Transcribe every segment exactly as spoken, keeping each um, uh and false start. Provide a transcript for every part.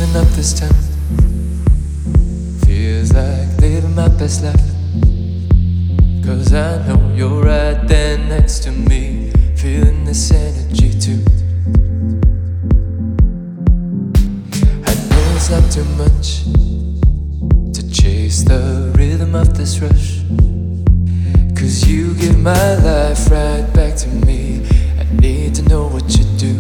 Living up this town feels like living my best life. Cause I know you're right there next to me, feeling this energy too. I know it's not too much to chase the rhythm of this rush, cause you give my life right back to me. I need to know what you do.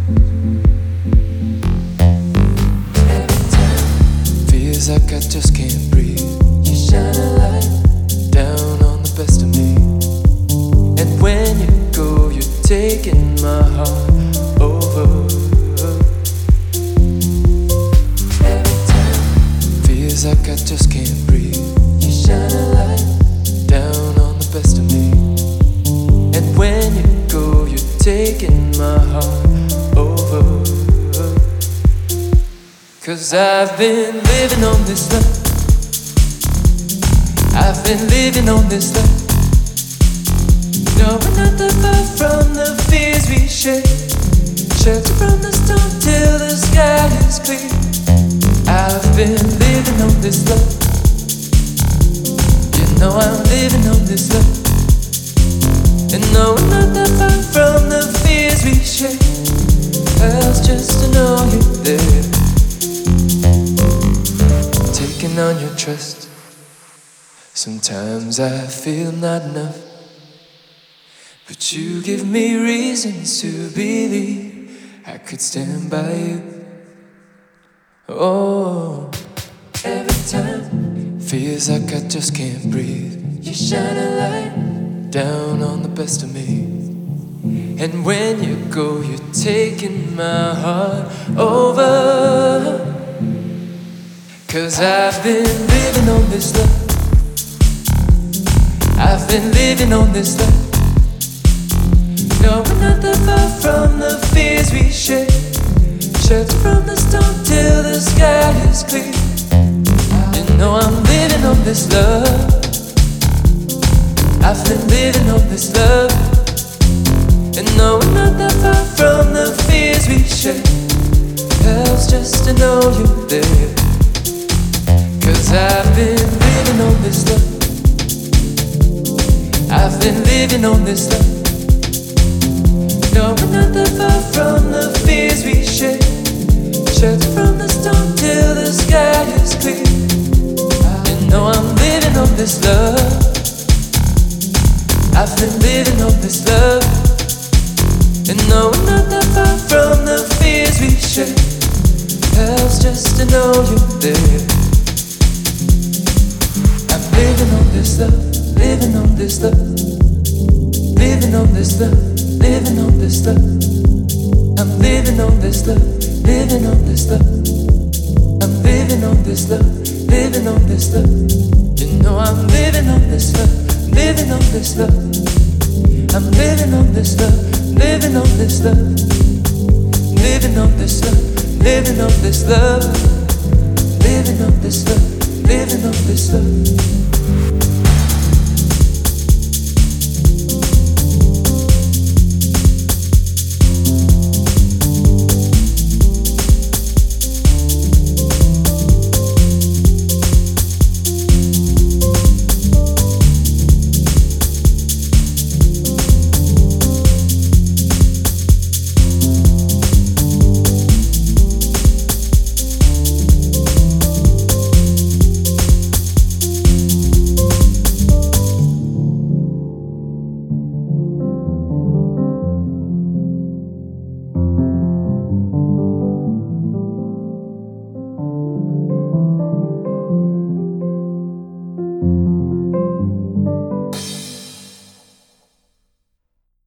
Every time feels like I just can't breathe. You shine a light down on the best of me, and when you go, you're taking my heart over. Every time feels like I just can't breathe. You shine a light down on the best of me, and when you go, you're taking my heart over. Cause I've been living on this love, I've been living on this love. No, we're not that far from the fears we share, shelter from the storm till the sky is clear. I've been living on this love. You know I'm living on this love. And no, we're not that far from the fears we share. Else just to know you're there, taking on your trust. Sometimes I feel not enough, but you give me reasons to believe I could stand by you. Oh, every time feels like I just can't breathe. You shine a light down on the best of me, and when you go, you're taking my heart over. Cause I've been living on this love, I've been living on this love. No, we're not that far from the fears we share, shelter from the storm till the sky is clear. You know I'm living on this love, I've been living on this love. And no, we're not that far from the fears we share, else just to know you're there. Cause I've been living on this love, I've been living on this love. No, we're not that far from the fears we share, shelter from the storm till the sky is clear. You know I'm living on this love, I've been living on this love. And no, we're not that far from the fears we share, else just to know you're there. I'm living on this love, living on this love, living on this love, living on this love. I'm living on this love, living on this love. I'm living on this love, living on this love. You know I'm living on this love, living on this love. I'm living on this love, living on this love, living on this love, living on this love, living on this love, living on this love.